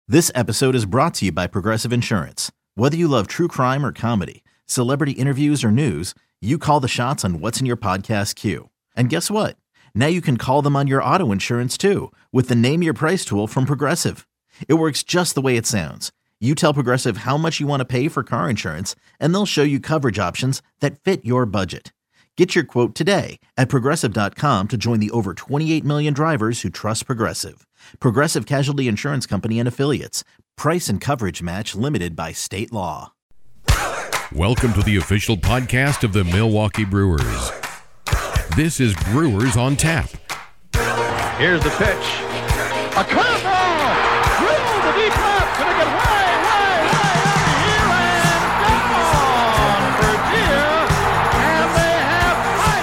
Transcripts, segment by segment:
This episode is brought to you by Progressive Insurance. Whether you love true crime or comedy, celebrity interviews or news, you call the shots on what's in your podcast queue. And guess what? Now you can call them on your auto insurance too with the Name Your Price tool from Progressive. It works just the way it sounds. You tell Progressive how much you want to pay for car insurance, and they'll show you coverage options that fit your budget. Get your quote today at Progressive.com to join the over 28 million drivers who trust Progressive. Progressive Casualty Insurance Company and Affiliates. Price and coverage match limited by state law. Welcome to the official podcast of the Milwaukee Brewers. This is Brewers on Tap. Here's the pitch. A curveball! Drilled to deep left. Gonna get way out of here and gone for deer. And they have tied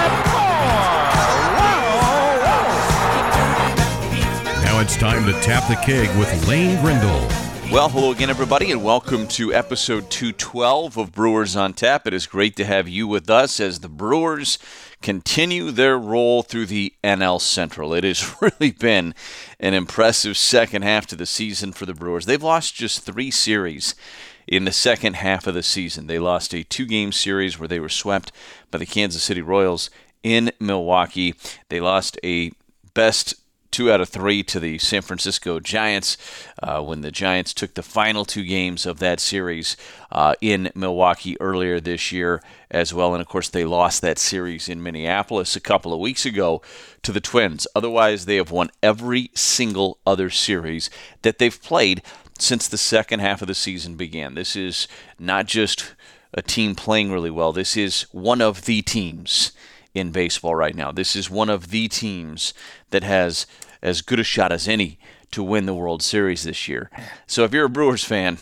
it at 4. Wow! Now it's time to tap the keg with Lane Grindle. Well, hello again, everybody, and welcome to episode 212 of Brewers on Tap. It is great to have you with us as the Brewers continue their roll through the NL Central. It has really been an impressive second half to the season for the Brewers. They've lost just 3 series in the second half of the season. They lost a 2-game series where they were swept by the Kansas City Royals in Milwaukee. They lost a best 2 out of 3 to the San Francisco Giants when the Giants took the final 2 games of that series in Milwaukee earlier this year as well. And, of course, they lost that series in Minneapolis a couple of weeks ago to the Twins. Otherwise, they have won every single other series that they've played since the second half of the season began. This is not just a team playing really well. This is one of the teams in baseball right now. This is one of the teams that has as good a shot as any to win the World Series this year. So if you're a Brewers fan,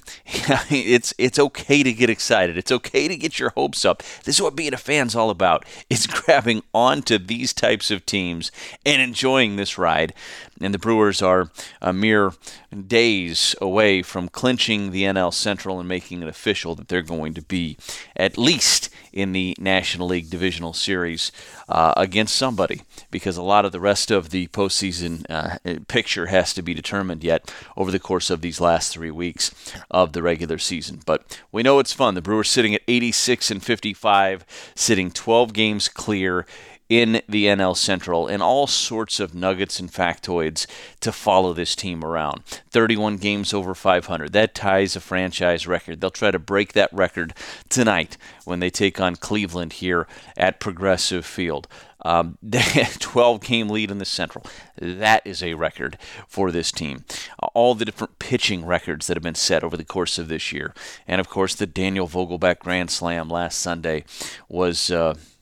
it's okay to get excited. It's okay to get your hopes up. This is what being a fan's all about. It's grabbing onto these types of teams and enjoying this ride. And the Brewers are a mere days away from clinching the NL Central and making it official that they're going to be at least in the National League Divisional Series against somebody, because a lot of the rest of the postseason picture has to be determined yet over the course of these last 3 weeks of the regular season. But we know it's fun. The Brewers sitting at 86-55, sitting 12 games clear in the NL Central, and all sorts of nuggets and factoids to follow this team around. 31 games over 500. That ties a franchise record. They'll try to break that record tonight when they take on Cleveland here at Progressive Field. They had a 12-game lead in the Central. That is a record for this team. All the different pitching records that have been set over the course of this year. And, of course, the Daniel Vogelbach Grand Slam last Sunday was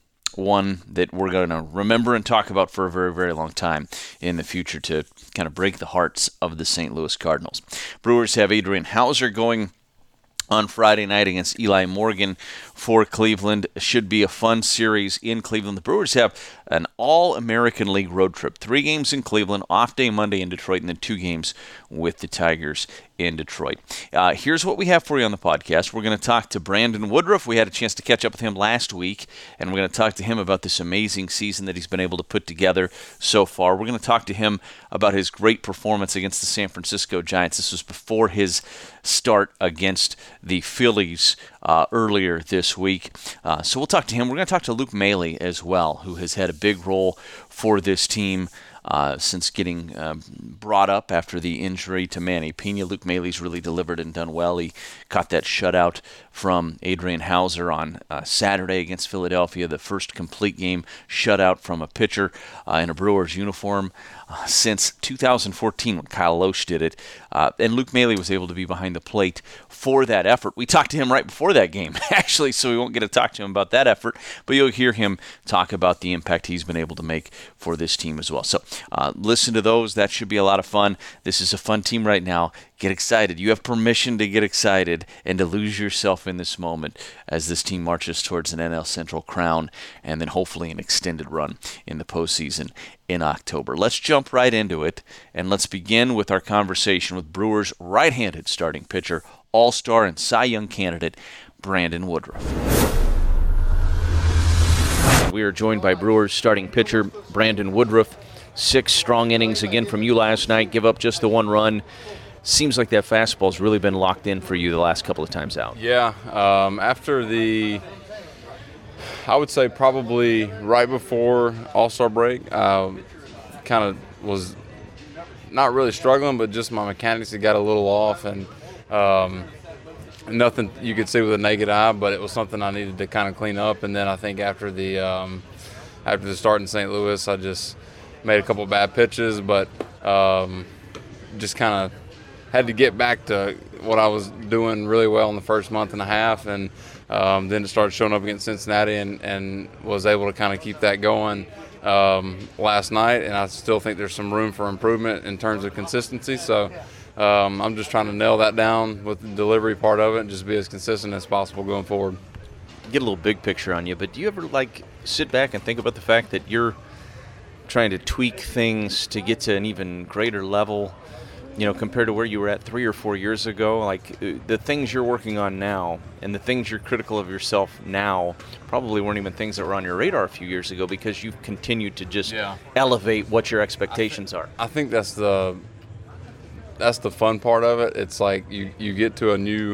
one that we're going to remember and talk about for a very, very long time in the future to kind of break the hearts of the St. Louis Cardinals. Brewers have Adrian Hauser going on Friday night against Eli Morgan for Cleveland. Should be a fun series in Cleveland. The Brewers have an All-American League road trip. 3 games in Cleveland, off day Monday in Detroit, and then 2 games with the Tigers in Detroit. Here's what we have for you on the podcast. We're going to talk to Brandon Woodruff. We had a chance to catch up with him last week, and we're going to talk to him about this amazing season that he's been able to put together so far. We're going to talk to him about his great performance against the San Francisco Giants. This was before his start against the Phillies earlier this week. So we'll talk to him. We're going to talk to Luke Maile as well, who has had a big role for this team since getting brought up after the injury to Manny Pena. Luke Maile's really delivered and done well. He caught that shutout from Adrian Hauser on Saturday against Philadelphia, the first complete game shutout from a pitcher in a Brewers uniform since 2014 when Kyle Loesch did it. And Luke Maile was able to be behind the plate for that effort. We talked to him right before that game, actually, so we won't get to talk to him about that effort, but you'll hear him talk about the impact he's been able to make for this team as well. So listen to those. That should be a lot of fun. This is a fun team right now. Get excited. You have permission to get excited and to lose yourself in this moment as this team marches towards an NL Central crown and then hopefully an extended run in the postseason in October. Let's jump right into it, and let's begin with our conversation with Brewers right-handed starting pitcher, All-Star and Cy Young candidate, Brandon Woodruff. We are joined by Brewers starting pitcher, Brandon Woodruff. 6 strong innings again from you last night. Give up just the 1 run. seems like that fastball's really been locked in for you the last couple of times out. Yeah, after I would say probably right before All-Star break, kind of was not really struggling, but just my mechanics had got a little off, and nothing you could see with a naked eye, but it was something I needed to kind of clean up. And then I think after the start in St. Louis, I just made a couple of bad pitches, but just kind of had to get back to what I was doing really well in the first month and a half, and then it started showing up against Cincinnati, and was able to kind of keep that going last night. And I still think there's some room for improvement in terms of consistency. So I'm just trying to nail that down with the delivery part of it and just be as consistent as possible going forward. Get a little big picture on you, but do you ever sit back and think about the fact that you're trying to tweak things to get to an even greater level, compared to where you were at 3 or 4 years ago? Like, the things you're working on now and the things you're critical of yourself now probably weren't even things that were on your radar a few years ago, because you've continued to just elevate what your expectations are. I think that's the fun part of it. It's like you get to a new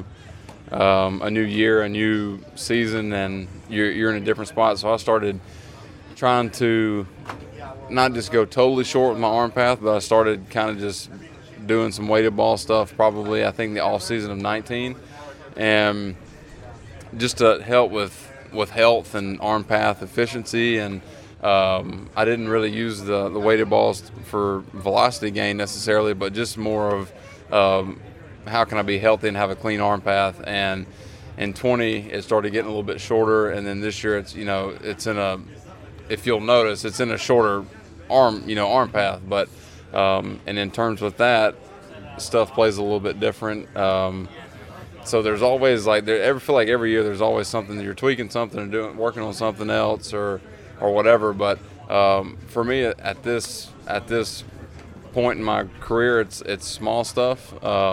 year, a new season, and you're in a different spot. So I started trying to not just go totally short with my arm path, but I started kind of just doing some weighted ball stuff probably, I think, the off season of 19, and just to help with health and arm path efficiency. And I didn't really use the weighted balls for velocity gain necessarily, but just more of how can I be healthy and have a clean arm path. And in 20, it started getting a little bit shorter, and then this year it's if you'll notice, it's in a shorter arm path. But and in terms with that, stuff plays a little bit different. So there's always I feel like every year there's always something that you're tweaking something and working on something else or whatever. But for me at this point in my career, it's small stuff,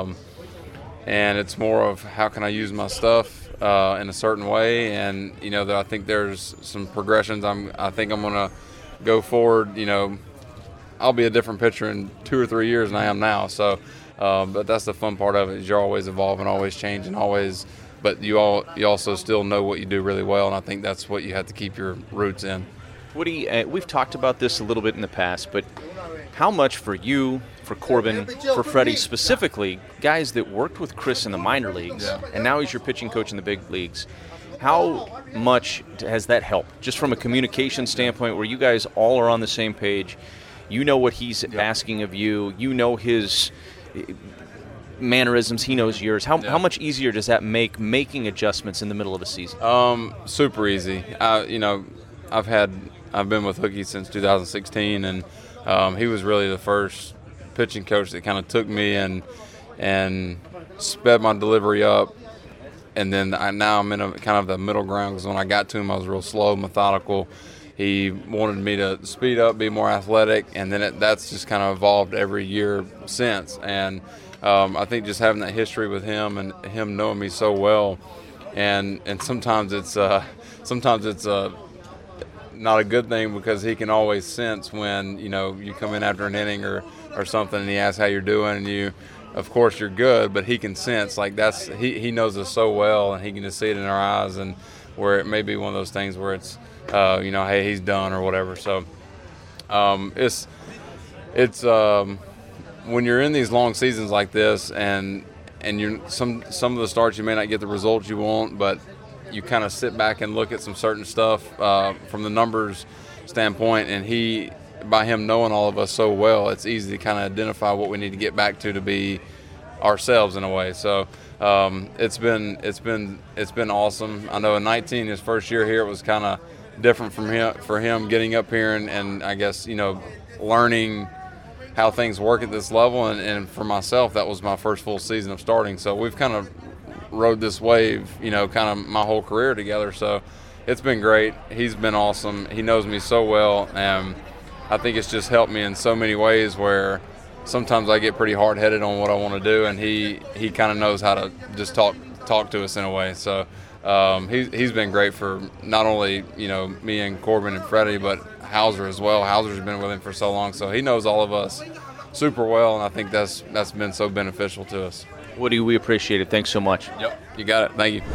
and it's more of how can I use my stuff in a certain way. And I think there's some progressions. I think I'm gonna go forward. I'll be a different pitcher in 2 or 3 years than I am now. So, but that's the fun part of it, is you're always evolving, always changing, but you also still know what you do really well, and I think that's what you have to keep your roots in. Woody, we've talked about this a little bit in the past, but how much for you, for Corbin, for Freddie specifically, guys that worked with Chris in the minor leagues, and now he's your pitching coach in the big leagues, how much has that helped, just from a communication standpoint, where you guys all are on the same page? You know what he's asking of you. You know his mannerisms. He knows yours. How much easier does that make making adjustments in the middle of a season? Super easy. I've been with Hookie since 2016, and he was really the first pitching coach that kind of took me and sped my delivery up. And then now I'm in a kind of the middle ground, because when I got to him, I was real slow, methodical. He wanted me to speed up, be more athletic, and then that's just kind of evolved every year since. And I think just having that history with him and him knowing me so well, and sometimes it's not a good thing, because he can always sense when you come in after an inning or something, and he asks how you're doing, and of course you're good, but he can sense he knows us so well, and he can just see it in our eyes, and where it may be one of those things where it's hey, he's done or whatever. So it's when you're in these long seasons like this, and you're some of the starts you may not get the results you want, but you kind of sit back and look at some certain stuff from the numbers standpoint, and by him knowing all of us so well, it's easy to kind of identify what we need to get back to be ourselves in a way. So it's been awesome. I know in 19, his first year here, it was kind of different for him getting up here and I guess learning how things work at this level, and for myself, that was my first full season of starting. So we've kind of rode this wave, kind of my whole career together. So it's been great. He's been awesome. He knows me so well, and I think it's just helped me in so many ways, where sometimes I get pretty hard-headed on what I want to do, and he kind of knows how to just talk to us in a way. So he's been great for not only me and Corbin and Freddie, but Hauser as well. Hauser's been with him for so long, so he knows all of us super well, and I think that's been so beneficial to us. Woody, we appreciate it. Thanks so much. Yep, you got it. Thank you.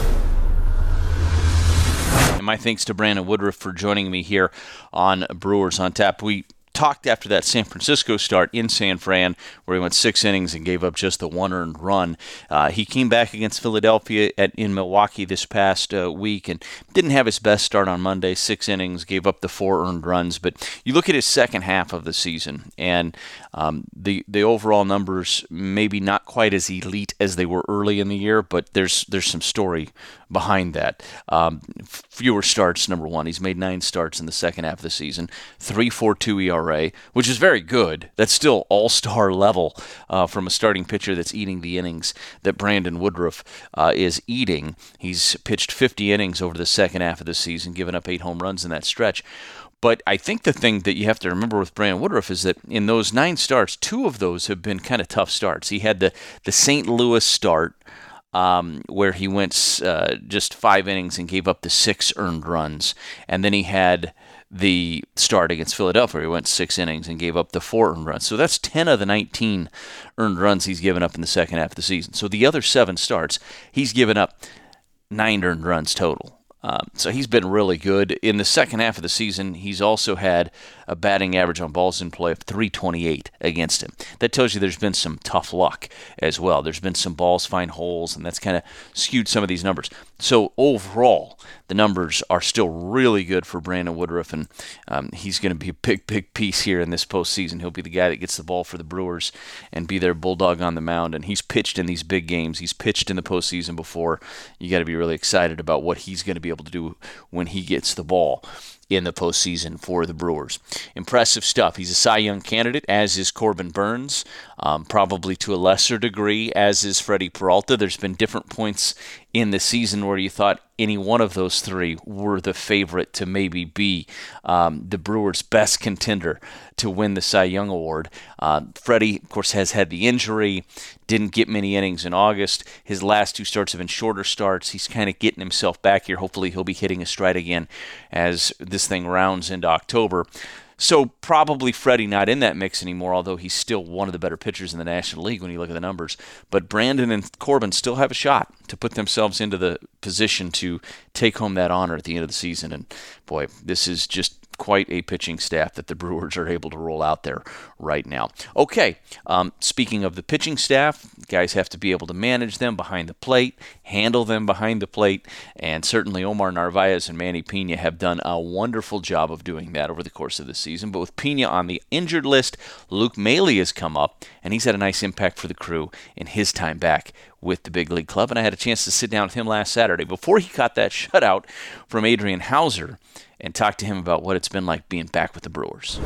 And my thanks to Brandon Woodruff for joining me here on Brewers on Tap. We talked after that San Francisco start in San Fran, where he went 6 innings and gave up just the 1 earned run. He came back against Philadelphia in Milwaukee this past week and didn't have his best start on Monday. 6 innings, gave up the 4 earned runs. But you look at his second half of the season, and the overall numbers maybe not quite as elite as they were early in the year, but there's some story behind that. Fewer starts, number one. He's made 9 starts in the second half of the season. 3.42 ERA, which is very good. That's still all-star level from a starting pitcher that's eating the innings that Brandon Woodruff is eating. He's pitched 50 innings over the second half of the season, giving up 8 home runs in that stretch. But I think the thing that you have to remember with Brandon Woodruff is that in those 9 starts, 2 of those have been kind of tough starts. He had the St. Louis start, where he went just 5 innings and gave up the 6 earned runs. And then he had the start against Philadelphia. He went 6 innings and gave up the 4 earned runs. So that's 10 of the 19 earned runs he's given up in the second half of the season. So the other 7 starts, he's given up 9 earned runs total. So he's been really good. In the second half of the season, he's also had a batting average on balls in play of .328 against him. That tells you there's been some tough luck as well. There's been some balls find holes, and that's kind of skewed some of these numbers. So overall, the numbers are still really good for Brandon Woodruff, and he's going to be a big piece here in this postseason. He'll be the guy that gets the ball for the Brewers and be their bulldog on the mound, and he's pitched in these big games. He's pitched in the postseason before. You got to be really excited about what he's going to be able to do when he gets the ball in the postseason for the Brewers. Impressive stuff. He's a Cy Young candidate, as is Corbin Burns, probably to a lesser degree, as is Freddie Peralta. There's been different points in the season where you thought any one of those 3 were the favorite to maybe be the Brewers' best contender to win the Cy Young Award. Freddie, of course, has had the injury, didn't get many innings in August. His last 2 starts have been shorter starts. He's kind of getting himself back here. Hopefully he'll be hitting a stride again as this thing rounds into October. So probably Freddie not in that mix anymore, although he's still one of the better pitchers in the National League when you look at the numbers. But Brandon and Corbin still have a shot to put themselves into the position to take home that honor at the end of the season. And boy, this is just quite a pitching staff that the Brewers are able to roll out there right now. Okay, speaking of the pitching staff, guys have to be able to manage them behind the plate, handle them behind the plate, and certainly Omar Narvaez and Manny Pena have done a wonderful job of doing that over the course of the season. But with Pena on the injured list, Luke Maile has come up, and he's had a nice impact for the Crew in his time back with the big league club, and I had a chance to sit down with him last Saturday before he got that shutout from Adrian Hauser and talk to him about what it's been like being back with the Brewers.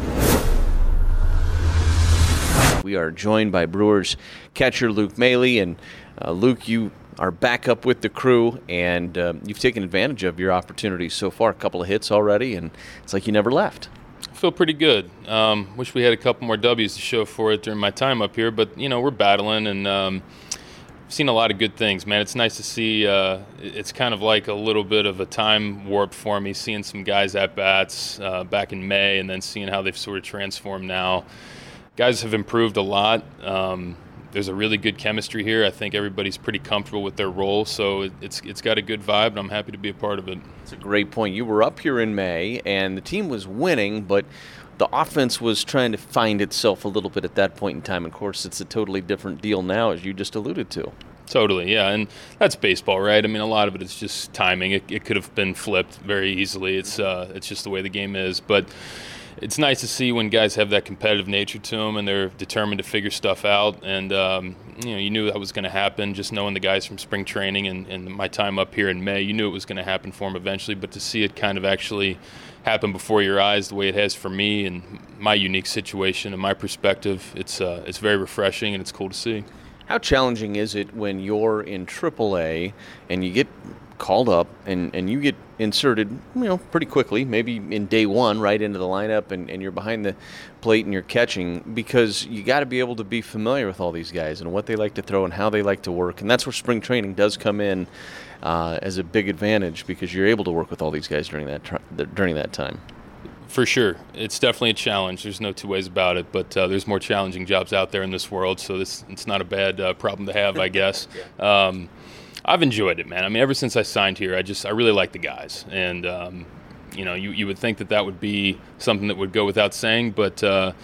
We are joined by Brewers catcher Luke Maile, and Luke, you are back up with the Crew, and you've taken advantage of your opportunities so far. A couple of hits already, and it's like you never left. I feel pretty good. Wish we had a couple more W's to show for it during my time up here, but we're battling, and I've seen a lot of good things, man. It's nice to see. It's kind of like a little bit of a time warp for me, seeing some guys at bats back in May, and then seeing how they've sort of transformed now. Guys have improved a lot. There's a really good chemistry here. I think everybody's pretty comfortable with their role, so it's got a good vibe, and I'm happy to be a part of it. It's a great point. You were up here in May, and the team was winning, but the offense was trying to find itself a little bit at that point in time. Of course, it's a totally different deal now, as you just alluded to. Totally, yeah, and that's baseball, right? I mean, a lot of it is just timing. It could have been flipped very easily. It's just the way the game is, but it's nice to see when guys have that competitive nature to them and they're determined to figure stuff out. And, you knew that was going to happen, just knowing the guys from spring training and my time up here in May. You knew it was going to happen for them eventually, but to see it kind of actually happen before your eyes the way it has for me and my unique situation and my perspective, it's very refreshing and it's cool to see. How challenging is it when you're in AAA and you get called up and you get inserted, pretty quickly, maybe in day one, right into the lineup, and you're behind the plate and you're catching, because you got to be able to be familiar with all these guys and what they like to throw and how they like to work, and that's where spring training does come in as a big advantage, because you're able to work with all these guys during that time. For sure. It's definitely a challenge. There's no two ways about it, but there's more challenging jobs out there in this world, so it's not a bad problem to have, I guess. I've enjoyed it, man. I mean, ever since I signed here, I really like the guys. And, you would think that would be something that would go without saying, but,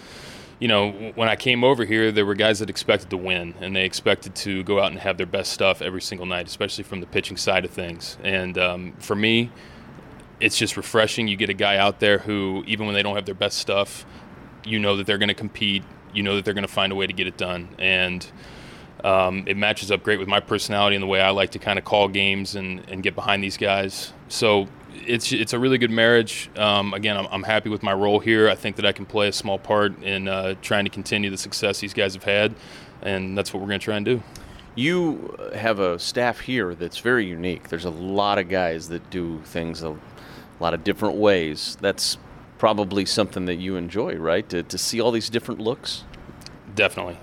when I came over here, there were guys that expected to win, and they expected to go out and have their best stuff every single night, especially from the pitching side of things. And for me, it's just refreshing. You get a guy out there who, even when they don't have their best stuff, you know that they're going to compete. You know that they're going to find a way to get it done. And it matches up great with my personality and the way I like to kind of call games and get behind these guys. So it's a really good marriage. Again, I'm happy with my role here. I think that I can play a small part in trying to continue the success these guys have had, and that's what we're going to try and do. You have a staff here that's very unique. There's a lot of guys that do things a lot of different ways. That's probably something that you enjoy, right? To see all these different looks? Definitely.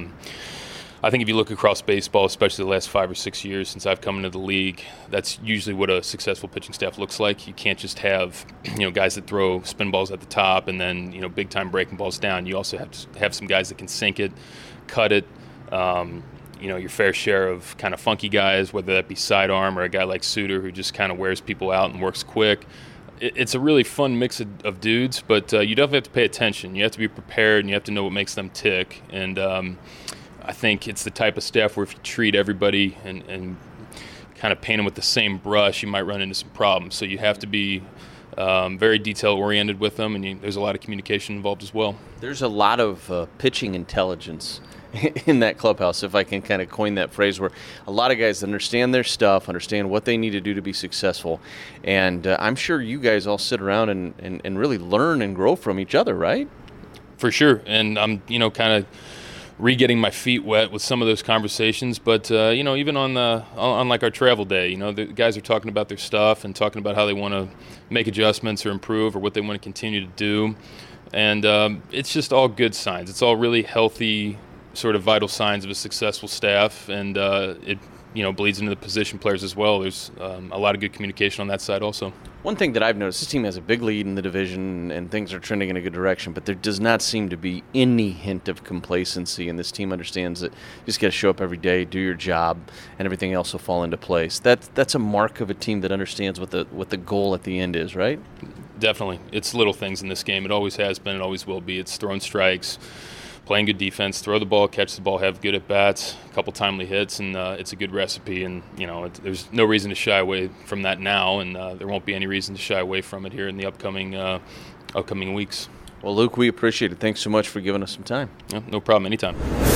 I think if you look across baseball, especially the last 5 or 6 years since I've come into the league, that's usually what a successful pitching staff looks like. You can't just have, guys that throw spin balls at the top and then, big-time breaking balls down. You also have to have some guys that can sink it, cut it, your fair share of kind of funky guys, whether that be sidearm or a guy like Suter who just kind of wears people out and works quick. It's a really fun mix of dudes, but you definitely have to pay attention. You have to be prepared, and you have to know what makes them tick. And I think it's the type of staff where if you treat everybody and kind of paint them with the same brush, you might run into some problems. So you have to be very detail-oriented with them, and there's a lot of communication involved as well. There's a lot of pitching intelligence in that clubhouse, if I can kind of coin that phrase, where a lot of guys understand their stuff, understand what they need to do to be successful. And I'm sure you guys all sit around and really learn and grow from each other, right? For sure. And I'm, kind of re-getting my feet wet with some of those conversations. But, even on like our travel day, the guys are talking about their stuff and talking about how they want to make adjustments or improve or what they want to continue to do. And it's just all good signs. It's all really healthy, sort of vital signs of a successful staff, and it bleeds into the position players as well. There's a lot of good communication on that side also. One thing that I've noticed, this team has a big lead in the division and things are trending in a good direction, but there does not seem to be any hint of complacency, and this team understands that you just got to show up every day, do your job, and everything else will fall into place. That's a mark of a team that understands what the goal at the end is, right? Definitely. It's little things in this game. It always has been, it always will be. It's throwing strikes, playing good defense, throw the ball, catch the ball, have good at-bats, a couple timely hits, and it's a good recipe. And, there's no reason to shy away from that now, and there won't be any reason to shy away from it here in the upcoming weeks. Well, Luke, we appreciate it. Thanks so much for giving us some time. Yeah, no problem. Anytime.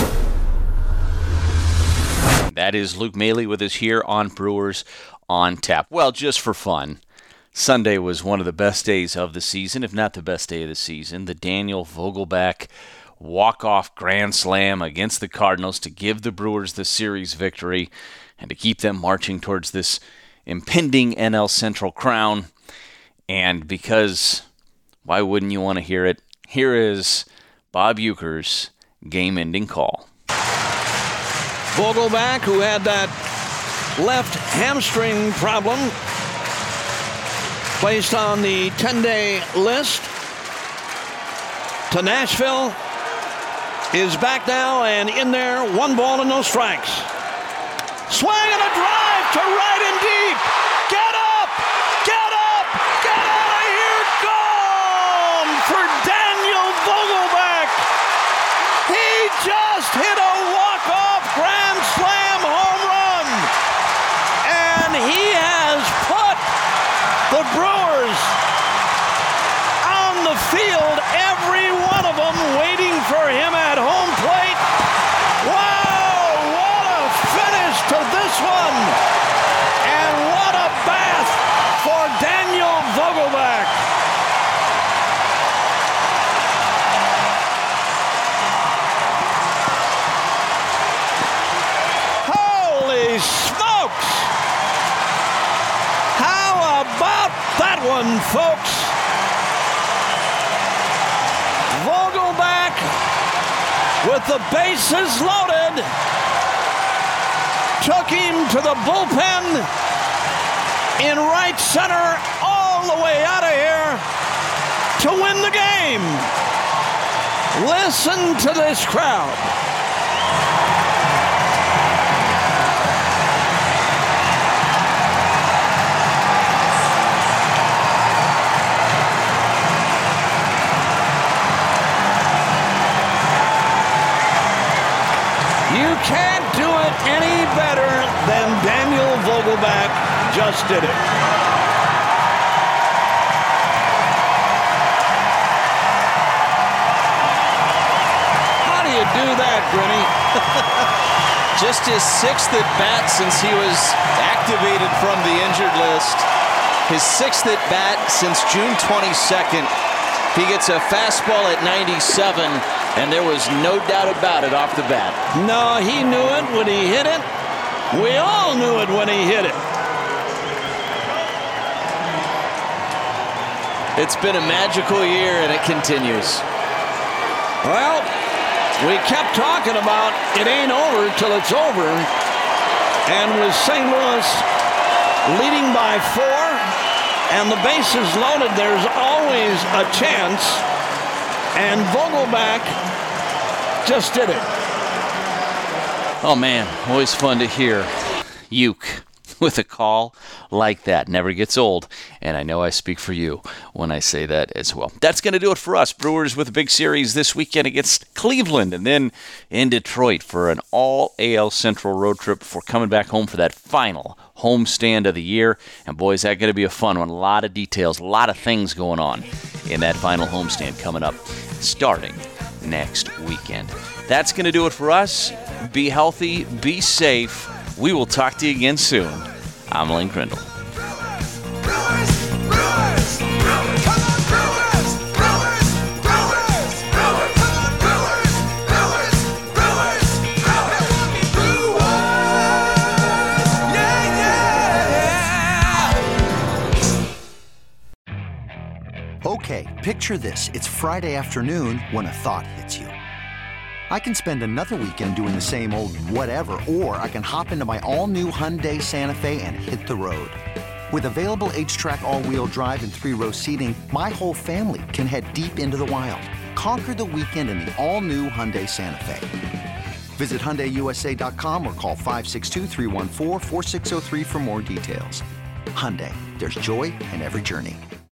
That is Luke Maile with us here on Brewers on Tap. Well, just for fun, Sunday was one of the best days of the season, if not the best day of the season. The Daniel Vogelbach walk-off grand slam against the Cardinals to give the Brewers the series victory and to keep them marching towards this impending NL Central crown. And because, why wouldn't you want to hear it? Here is Bob Uecker's game-ending call. Vogelbach, who had that left hamstring problem, placed on the 10-day list to Nashville, is back now and in there, 1 ball and no strikes. Swing and a drive to right and deep. Get up! Get up! Get out of here! Gone for Daniel Vogelbach. He just hit a walk-off grand slam home run. And he has put the Brewers on the field, every one of them waiting for him at home plate. Wow, what a finish to this one. And what a bath for Daniel Vogelbach. Holy smokes. How about that one, folks? Vogelbach, with the bases loaded, took him to the bullpen in right center all the way out of here to win the game. Listen to this crowd. You can't do it any better than Daniel Vogelbach just did it. How do you do that, Grinny? Just his 6th at bat since he was activated from the injured list. His 6th at bat since June 22nd. He gets a fastball at 97, and there was no doubt about it off the bat. No, he knew it when he hit it. We all knew it when he hit it. It's been a magical year, and it continues. Well, we kept talking about it ain't over till it's over. And with St. Louis leading by 4 and the bases loaded, there's always a chance. And Vogelbach just did it. Oh, man, always fun to hear Uke with a call like that. Never gets old, and I know I speak for you when I say that as well. That's going to do it for us. Brewers with a big series this weekend against Cleveland and then in Detroit for an all-AL Central road trip before coming back home for that final homestand of the year. And, boy, is that going to be a fun one. A lot of details, a lot of things going on in that final homestand coming up starting next weekend. That's going to do it for us. Be healthy, be safe. We will talk to you again soon. I'm Lane Grindle. Okay, picture this. It's Friday afternoon when a thought hits you. I can spend another weekend doing the same old whatever, or I can hop into my all-new Hyundai Santa Fe and hit the road. With available H-Track all-wheel drive and 3-row seating, my whole family can head deep into the wild. Conquer the weekend in the all-new Hyundai Santa Fe. Visit HyundaiUSA.com or call 562-314-4603 for more details. Hyundai, there's joy in every journey.